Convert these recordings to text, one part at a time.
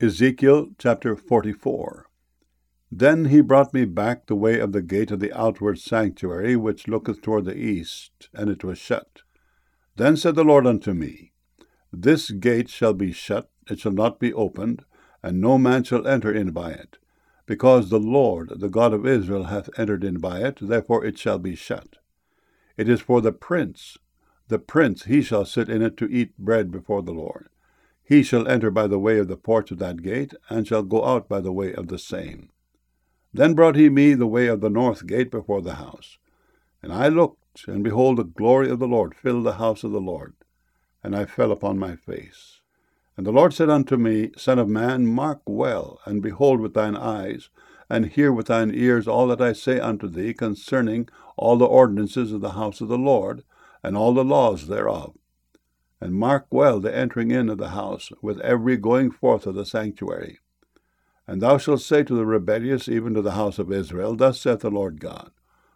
Ezekiel chapter 44. Then he brought me back the way of the gate of the outward sanctuary, which looketh toward the east, and it was shut. Then said the Lord unto me, This gate shall be shut, it shall not be opened, and no man shall enter in by it. Because the Lord, the God of Israel, hath entered in by it, therefore it shall be shut. It is for the prince. The prince, he shall sit in it to eat bread before the Lord. He shall enter by the way of the porch of that gate, and shall go out by the way of the same. Then brought he me the way of the north gate before the house. And I looked, and behold, the glory of the Lord filled the house of the Lord. And I fell upon my face. And the Lord said unto me, Son of man, mark well, and behold with thine eyes, and hear with thine ears all that I say unto thee concerning all the ordinances of the house of the Lord, and all the laws thereof. And mark well the entering in of the house, with every going forth of the sanctuary. And thou shalt say to the rebellious, even to the house of Israel, Thus saith the Lord God,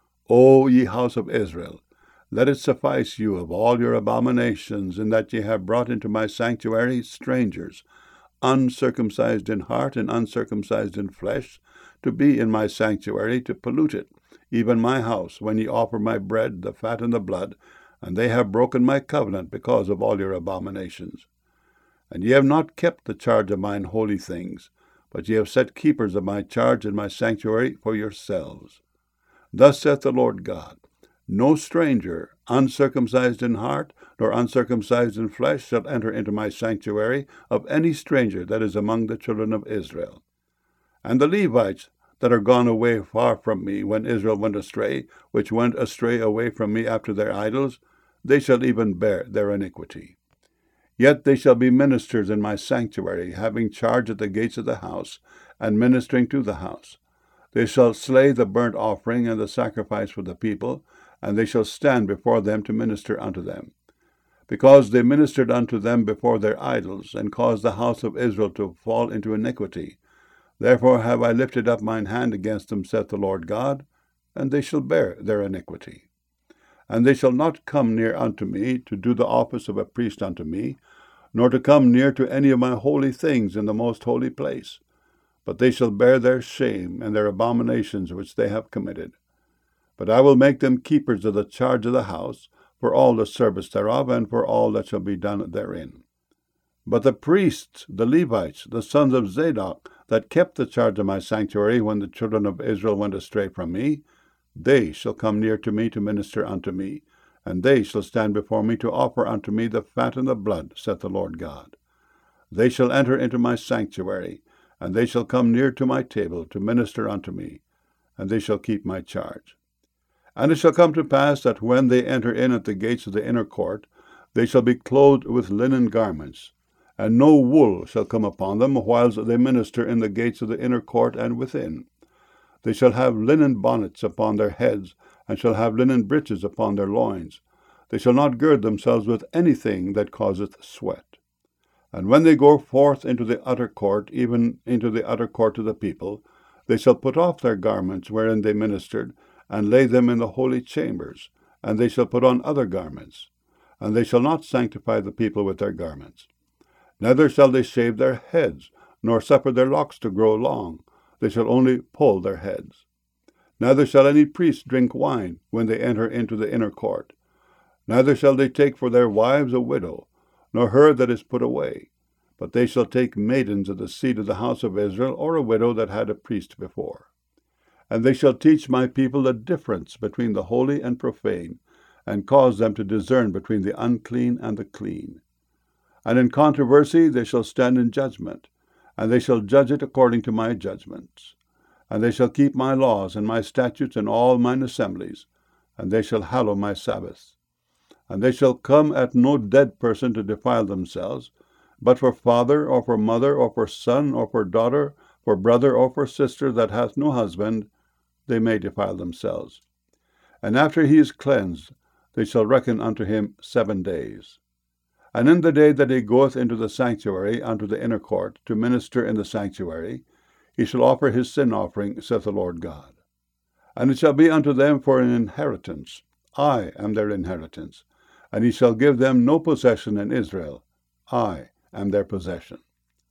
O ye house of Israel, let it suffice you of all your abominations, in that ye have brought into my sanctuary strangers, uncircumcised in heart and uncircumcised in flesh, to be in my sanctuary, to pollute it, even my house, when ye offer my bread, the fat and the blood, and they have broken my covenant because of all your abominations. And ye have not kept the charge of mine holy things, but ye have set keepers of my charge in my sanctuary for yourselves. Thus saith the Lord God, No stranger, uncircumcised in heart, nor uncircumcised in flesh, shall enter into my sanctuary of any stranger that is among the children of Israel. And the Levites that are gone away far from me, when Israel went astray, which went astray away from me after their idols, they shall even bear their iniquity. Yet they shall be ministers in my sanctuary, having charge at the gates of the house, and ministering to the house. They shall slay the burnt offering and the sacrifice for the people, and they shall stand before them to minister unto them. Because they ministered unto them before their idols, and caused the house of Israel to fall into iniquity, therefore have I lifted up mine hand against them, saith the Lord God, and they shall bear their iniquity. And they shall not come near unto me, to do the office of a priest unto me, nor to come near to any of my holy things in the most holy place. But they shall bear their shame and their abominations which they have committed. But I will make them keepers of the charge of the house, for all the service thereof, and for all that shall be done therein. But the priests, the Levites, the sons of Zadok, that kept the charge of my sanctuary when the children of Israel went astray from me, they shall come near to me to minister unto me, and they shall stand before me to offer unto me the fat and the blood, saith the Lord God. They shall enter into my sanctuary, and they shall come near to my table to minister unto me, and they shall keep my charge. And it shall come to pass that when they enter in at the gates of the inner court, they shall be clothed with linen garments, and no wool shall come upon them whiles they minister in the gates of the inner court and within. They shall have linen bonnets upon their heads, and shall have linen breeches upon their loins. They shall not gird themselves with anything that causeth sweat. And when they go forth into the utter court, even into the utter court of the people, they shall put off their garments wherein they ministered, and lay them in the holy chambers, and they shall put on other garments. And they shall not sanctify the people with their garments. Neither shall they shave their heads, nor suffer their locks to grow long. They shall only pull their heads. Neither shall any priest drink wine when they enter into the inner court. Neither shall they take for their wives a widow, nor her that is put away. But they shall take maidens of the seed of the house of Israel, or a widow that had a priest before. And they shall teach my people the difference between the holy and profane, and cause them to discern between the unclean and the clean. And in controversy they shall stand in judgment, and they shall judge it according to my judgments. And they shall keep my laws and my statutes in all mine assemblies, and they shall hallow my Sabbaths. And they shall come at no dead person to defile themselves, but for father, or for mother, or for son, or for daughter, for brother, or for sister that hath no husband, they may defile themselves. And after he is cleansed, they shall reckon unto him 7 days. And in the day that he goeth into the sanctuary unto the inner court, to minister in the sanctuary, he shall offer his sin offering, saith the Lord God. And it shall be unto them for an inheritance. I am their inheritance. And he shall give them no possession in Israel. I am their possession.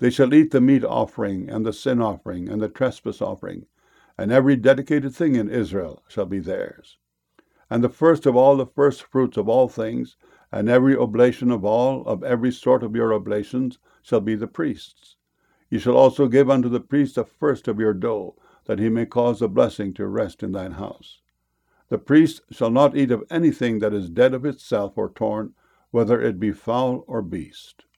They shall eat the meat offering, and the sin offering, and the trespass offering, and every dedicated thing in Israel shall be theirs. And the first of all the firstfruits of all things, and every oblation of every sort of your oblations, shall be the priest's. You shall also give unto the priest the first of your dough, that he may cause a blessing to rest in thine house. The priest shall not eat of anything that is dead of itself or torn, whether it be fowl or beast.